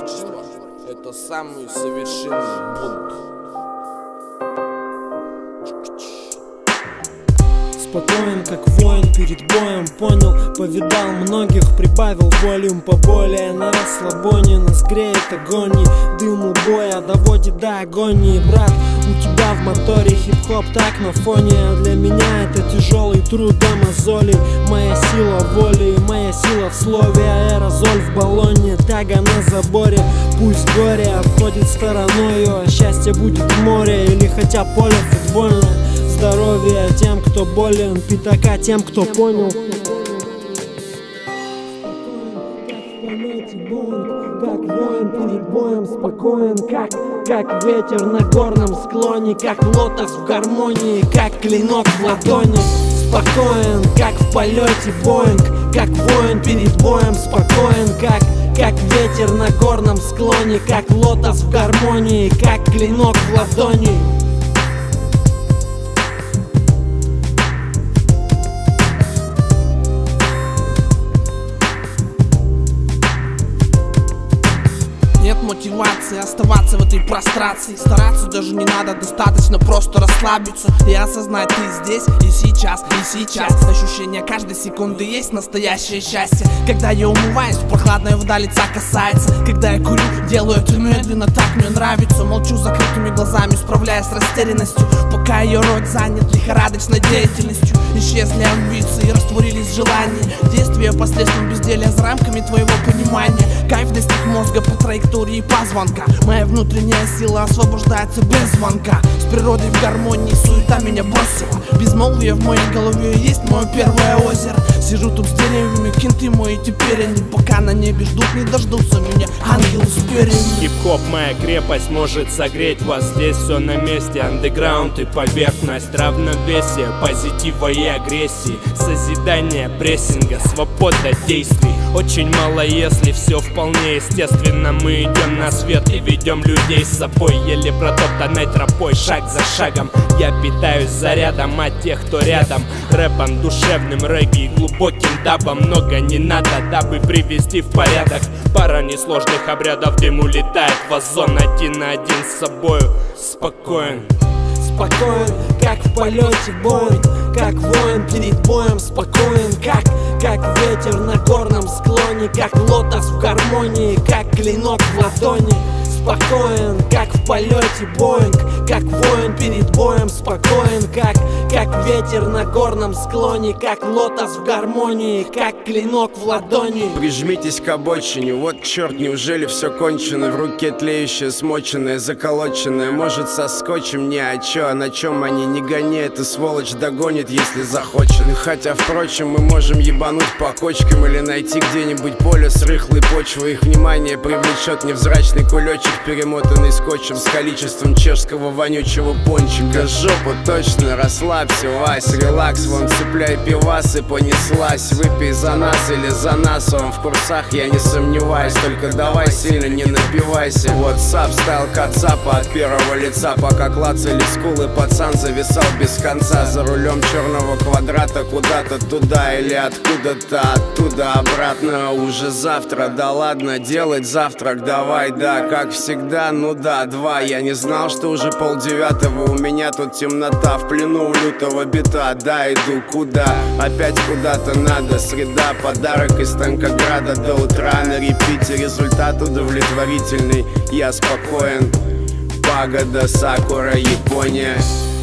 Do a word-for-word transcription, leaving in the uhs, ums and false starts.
Одиночество — это самый совершенный бунт. Спокоен, как воин перед боем, понял, повидал многих, прибавил волюм поболее. На расслабоне нас греет огонь, дым боя доводит до агонии. Брат, у тебя в моторе хип-хоп так на фоне, а для меня это тяжелый труд до мозолей. Моя сила воли, моя сила в слове, аэрозоль в баллоне, тяга на заборе. Пусть горе обходит стороною, а счастье будет в море или хотя поле футбольное. Здоровье тем, кто болен, пятака тем, кто понял. Как воин перед боем, спокоен, как, как ветер на горном склоне, как лотос в гармонии, как клинок в ладони. Спокоен, как в полете Боинг, как воин перед боем, спокоен, как, как ветер на горном склоне, как лотос в гармонии, как клинок в ладони. Нет мотивации оставаться в этой прострации. Стараться даже не надо, достаточно просто расслабиться и осознать: ты здесь и сейчас, и сейчас. Ощущение каждой секунды есть настоящее счастье. Когда я умываюсь, прохладная вода лица касается. Когда я курю, делаю это медленно, так мне нравится. Молчу закрытыми глазами, справляясь с растерянностью, пока ее рот занят лихорадочной деятельностью. Исчезли амбиции, растворились желания, действия посредством безделия за рамками твоего понимания. Кайф достиг мозга по траектории позвонка. Моя внутренняя сила освобождается без звонка. С природой в гармонии суета меня бросила. Безмолвие в моей голове есть мое первое озеро. Сижу тут с деревьями, кенты мои теперь они, пока на небе ждут, не дождутся меня ангелы с перьями. Хип-хоп моя крепость может согреть вас. Здесь все на месте, андеграунд и поверхность, равновесие позитива и агрессии, созидание прессинга, свобода действий. Очень мало, если все вполне естественно. Мы идем на свет и ведем людей с собой, еле протоптанной тропой, шаг за шагом. Я питаюсь зарядом от тех, кто рядом. Рэпом душевным, регги и глубоким дабом. Много не надо, дабы привести в порядок. Пара несложных обрядов, дым улетает в озон. Один на один с собою, спокоен. Спокоен, как в полете Боинг, как воин перед боем, спокоен, как, как ветер на горном склоне, как лотос в гармонии, как клинок в ладони. Спокоен, как в полете Боинг, как воин перед боем, спокоен, как, как ветер на горном склоне, как лотос в гармонии, как клинок в ладони. Прижмитесь к обочине, вот черт, неужели все кончено? В руке тлеющее, смоченное, заколоченное. Может, со скотчем ни о чё, а на чем они не гони, эта сволочь догонит, если захочет. Хотя, впрочем, мы можем ебануть по кочкам или найти где-нибудь поле с рыхлой почвой. Их внимание привлечет невзрачный кулечек, перемотанный скотчем с количеством чешского вонючего пончика. Жопу точно, расслабься, Вась, релакс, вон цепляй пивас и понеслась. Выпей за нас или за нас, он в курсах, я не сомневаюсь. Только давай сильно не напивайся. WhatsApp стайл кацапа от первого лица, пока клацали скулы, пацан зависал без конца. За рулем черного квадрата куда-то туда или откуда-то оттуда обратно. Уже завтра, да ладно, делать завтрак давай, да, как всегда, ну да, два. Я не знал, что уже полдевятого, у меня тут темнота, в плену у лютого бита. Да, иду куда? Опять куда-то надо. Среда, подарок из Танкограда до утра на репите. Результат удовлетворительный, я спокоен. Пагода, Сакура, Япония.